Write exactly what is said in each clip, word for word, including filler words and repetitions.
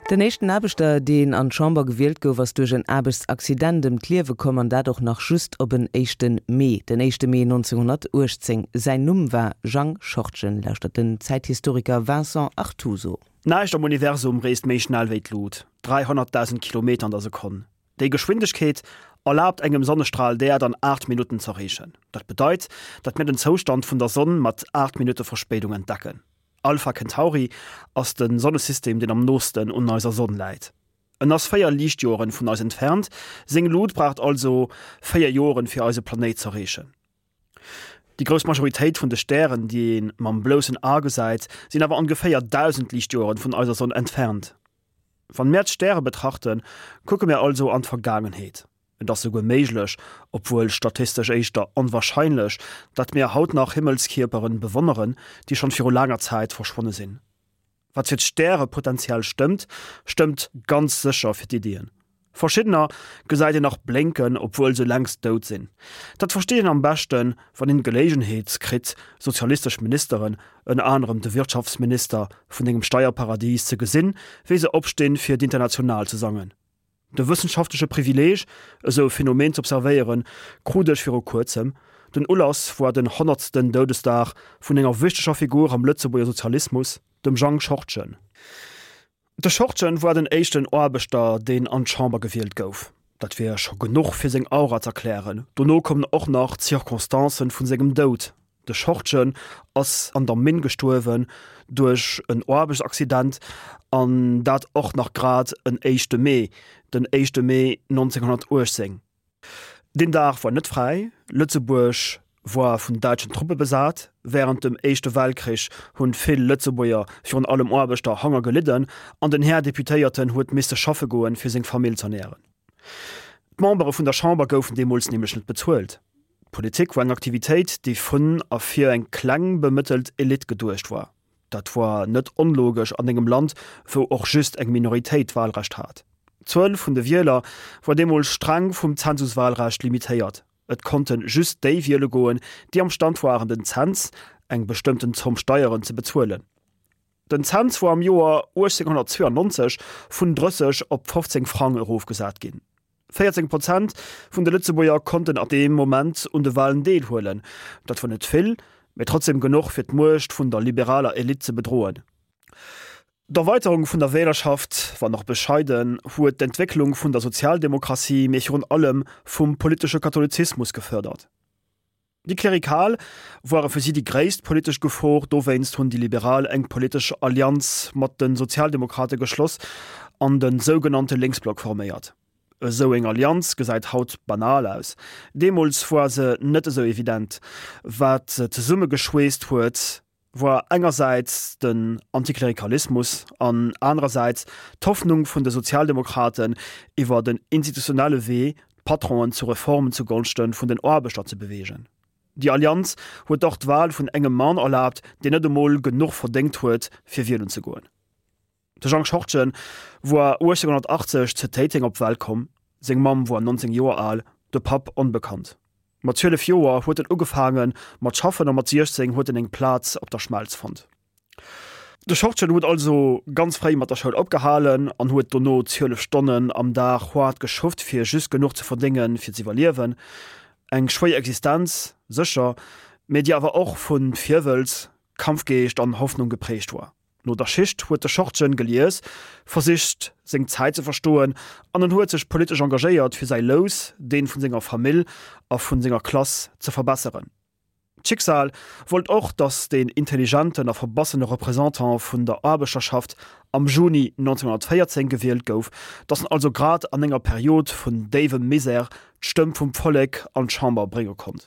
Den nächsten Abbester, den an Chamber gewählt gouf, was durch ein Abbesaccident dem Kliewe kommen, dadurch noch just op den ersten Mai, den ersten Mai neunzehnhundertachtzehn. Sein Numm war Jean Schortgen, lauscht den Zeithistoriker Vincent Artuso. Neicht am Universum reist méi schnell wéi d'Lut, dreihunderttausend Kilometer an der Sekunde. Déi Geschwindigkeit erlaubt engem Sonnenstrahl der dann acht Minuten zu rechen. Das bedeutet, dass wir den Zustand von der Sonne mit acht Minuten Verspätung entdecken. Alpha Centauri aus dem Sonnensystem, den am nosten und unserer Sonne leiht. Und aus vier Lichtjahren von uns entfernt, sein Lut braucht also vier Jahre für unseren Planet zu rechen. Die grosse Majorität von den Sternen, die in man bloßen Auge seid, sind aber ungefähr tausend Lichtjahre von unserer Sonne entfernt. Wenn wir die Sterne betrachten, gucken wir also an die Vergangenheit. Und das ist sogar möglich, obwohl statistisch echt unwahrscheinlich, dass wir heute nach Himmelskörpern bewundern, die schon für langer Zeit verschwunden sind. Was für das Sternenpotenzial stimmt, stimmt ganz sicher für die Ideen. Verschiedener gesagt noch blinken, obwohl sie längst tot sind. Das verstehen am besten, wenn in Gelegenheit kriegt sozialistische Ministerin, unter anderem der Wirtschaftsminister von dem Steuerparadies zu gesinn, wie sie aufstehen für die international zu sagen. De wissenschaftliche Privileg, so Phänomen zu observieren, krudech für kurzem, den Ulas war den hundertsten Todestag von enger wichtiger Figur am Lützeburger Sozialismus, dem Jean Schortgen. Der Schortgen war den ersten Oberster, den an Chamber gewählt gouf. Dat wär schon genug für seg Aura zu erklären. Donno kommen auch noch Zirkonstanzen von segem Tod. Der Schortgen ass an der Min gestorben durch ein Orbesaccident, an dat auch noch grad en ersten Mai, den ersten Mai neunzehnhundertachtzehn. Den Tag war nicht frei. Lützeburg war von deutschen Truppen besat. Während dem Ersten Weltkrieg hun viele Lützeburger von allem Orbester Hunger gelitten, an den Herr Deputierten huet Mister Schaffe goen für seine Familie zu ernähren. Die Member von der Chamber goufen demals nämlich nicht bezahlt. Politik war eine Aktivität, die von a fir eng klang bemittelt Elite gedurcht war. Dat war net unlogisch an engem Land, wo auch just eng Minorität Wahlrecht hat. Zwölf vun de Wieler war demol streng vum Zensuswahlrecht limitiert. Et konnten just déi Wiele goen, die am Stand waren den Zenz eng bestimmten zum Steuern zu bezuelen. Den Zenz war am Joar achtzehnhundertzweiundneunzig vun dreißig op fünfzehn Franken aufgesat gin. vierzehn Prozent vun de Lützeburger konnten ab dem Moment und de Wahlen deelholen. Dat war net vill, mit trotzdem genug fir d'Mucht vun der liberaler Elite zu bedrohen. Der Erweiterung vun der Wählerschaft war noch bescheiden, huet d'Entwicklung vun der Sozialdemokratie mech rund allem vum politische Katholizismus gefördert. Die Klerikal waren für sie die gräist politisch Gefahr, do wennst hun die liberal eng politische Allianz mat den Sozialdemokrate geschloss an den sogenannte Linksblock formiert. So eng Allianz gesäit haut banal aus. Demols war se net so evident, wat ze Summe geschweest huet, war engerseits den Antiklerikalismus, an andererseits d'Hoffnung vun de Sozialdemokraten iwwer den institutionelle Weg, Patronen zu Reformen zugunsten vun den Orbester zu bewegen. Die Allianz huet doch d'Wahl vun engem Mann erlaubt, den net emol genug verdenkt huet, fir Wählen zu goen. Der Jean Schortgen war achtzehnhundertachtzig zu Täting op Welt kom, seg Mam war neunzehn Jahre alt, der Pap unbekannt. Mat zwölf Joer huet er ugefangen, mat Schaffen an mat sechzehn huet er eng Platz op der Schmalz fand. Der Schortgen huet also ganz frei mat der Schule abgehalen, an huet donno zwölf Stunden am Tag hart geschufft fir just genug zu verdingen, fir zu überleben. Eng schwere Existenz, sicher, mit die aber auch vun Vierwels, Kampfgeist an Hoffnung geprägt war. No der Schicht huet der Schortgen geliers, versicht seg Zeit zu verstohlen, an den huet sich politisch engagiert fir sei Los, den vun senger Familie a vun senger Klasse zu verbessern. Schicksal wollt auch, dass den intelligenten a verbassene Repräsentant vun der Arbeiterschaft am Juni neunzehnhundertvierzehn gewählt gouf, dass also grad an enger Periode vun David Miser d'Stëmm vum Volk an Chamber bringen konnt.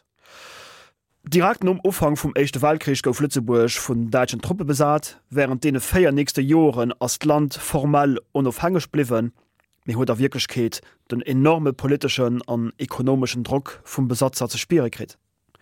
Direkt um Aufhang vom Ersten Weltkrieg gouf Lützeburg vun deutschen Truppe besat, während dene feier nächste Joren as Land formell unabhängig bliwen, mir huet der Wirklichkeit den enorme politischen an ökonomischen Druck vum Besatzer zu spüren kriegt.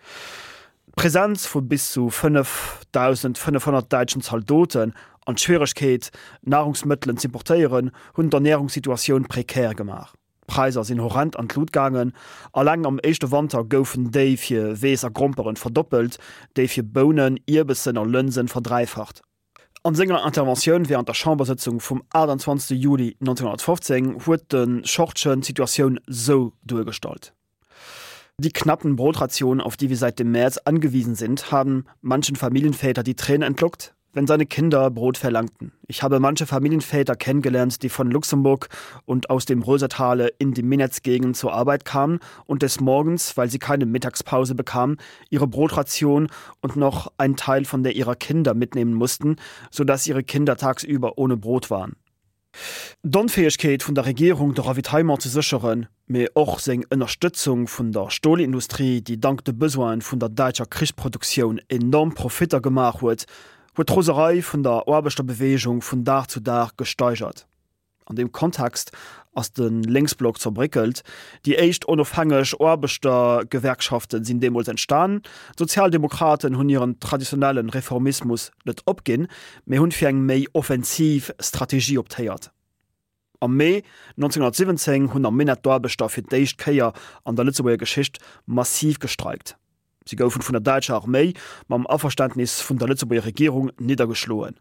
Präsenz von bis zu fünftausendfünfhundert deutschen Soldaten an Schwierigkeit, Nahrungsmittel zu importieren, hun der Ernährungssituation prekär gemacht. Preise sind horrend an Blut gegangen, allein am ersten Winter goufen déi fir Weser Gromperen verdoppelt, déi fir Bohnen, Irbissen und Linsen verdreifacht. An senger Intervention während der Chambersitzung vom achtundzwanzigsten Juli neunzehnhundertfünfzehn wurde den Schortschen Situation so durchgestaltet. Die knappen Brotrationen, auf die wir seit dem März angewiesen sind, haben manchen Familienväter die Tränen entlockt, wenn seine Kinder Brot verlangten. Ich habe manche Familienväter kennengelernt, die von Luxemburg und aus dem Rösertale in die Minetz-Gegend zur Arbeit kamen und des Morgens, weil sie keine Mittagspause bekamen, ihre Brotration und noch einen Teil von der ihrer Kinder mitnehmen mussten, sodass ihre Kinder tagsüber ohne Brot waren. D'Unfähigkeit von der Regierung der Ravitaillement zu sichern, mir auch seg Unterstützung von der Stahlindustrie, die dank der Besoin von der deutscher Kriegsproduktion enorm Profiter gemacht wird, wird Roserei von der Arbeiterbewegung von Tag zu Tag gesteigert. An dem Kontext, als den Linksblock zerbrickelt, die echt unabhängig Arbeitergewerkschaften sind demals entstanden, Sozialdemokraten haben ihren traditionellen Reformismus nicht abgehen, mehr haben für eine mehr offensiv Strategie optiert. Am Mai neunzehnhundertsiebzehn haben am Minnet Arbeiter für die erste Kehr an der Lützeburger Geschichte massiv gestreikt. Sie goufen vun der Deutsche Armee mam Averständnis vun der Lützeburger Regierung niedergeschloen.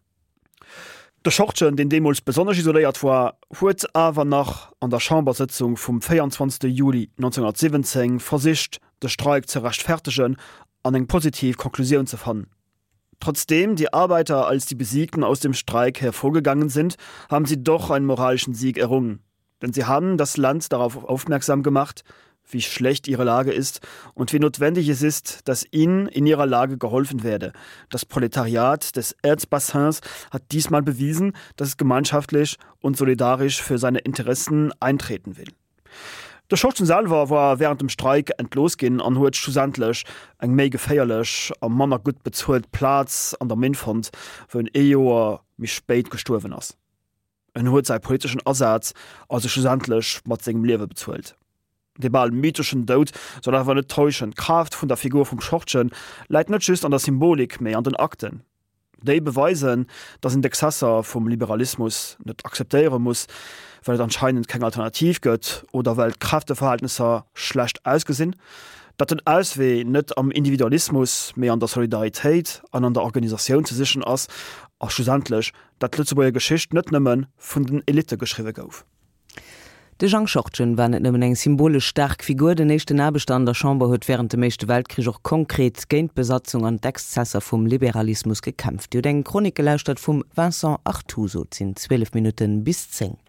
Der Schortschen, den Demos besonders isoliert war, huet awer nach an der Chambersitzung vom vierundzwanzigsten Juli neunzehnhundertsiebzehn versicht, den Streik zu rechtfertigen an eng positiv Konklusion zu fannen. Trotzdem die Arbeiter als die Besiegten aus dem Streik hervorgegangen sind, haben sie doch einen moralischen Sieg errungen. Denn sie haben das Land darauf aufmerksam gemacht, wie schlecht ihre Lage ist und wie notwendig es ist, dass ihnen in ihrer Lage geholfen werde. Das Proletariat des Erzbassins hat diesmal bewiesen, dass es gemeinschaftlich und solidarisch für seine Interessen eintreten will. Der Schortschen Salver war während dem Streik entlosgehen an huet schusandlech eng méi geféierlech am Manner gut bezuelt Platz an der Minfond wo en Eoer mich spät gestorven ass. En huet sei politischen Ersatz also schusandlech mat segem Lewe bezuelt. De ball mythischen Dod soll awer net täuschen Kraft vun der Figur vum Schortschen leit net just an der Symbolik méi an den Akten. Déi beweisen, dats en Dexasser vum Liberalismus net akzeptéiere muss, weil et anscheinend keng Alternativ gëtt oder weil Kräfteverhältnisser schlecht ausgesinn, dat den Auswee net am Individualismus méi an der Solidaritéit an an der Organisation ze sichen ass a schusandlech, dat Lützeburger Geschicht net nëmmen vun den Elite geschriwe gouf. De Jean Schortschen war net nëmmen eng symbolisch stark Figur den nächsten Nabestand der Chamber huet während dem Meeschte Weltkrieg auch konkret géint Besatzung an d'Exzesser vum Liberalismus gekämpft. Jo eng Chronik gelauscht vum Vincent Artuso sinn zwölf Minuten bis zehn.